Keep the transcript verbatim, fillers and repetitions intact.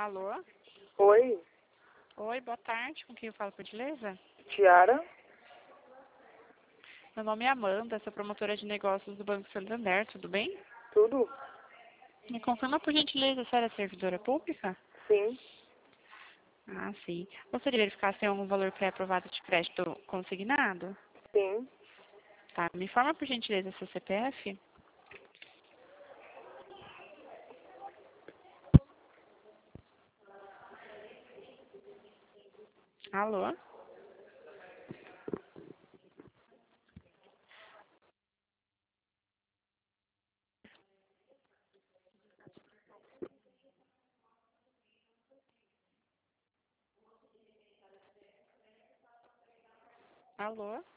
Alô? Oi, Oi, boa tarde. Com quem eu falo, por gentileza? Tiara? Meu nome é Amanda, sou promotora de negócios do Banco Santander, tudo bem? Tudo? Me confirma, por gentileza, se era servidora pública? Sim, Ah, sim. Gostaria de verificar se tem algum valor pré-aprovado de crédito consignado? sim. Tá, me informa, por gentileza, seu C P F? Alô? Alô?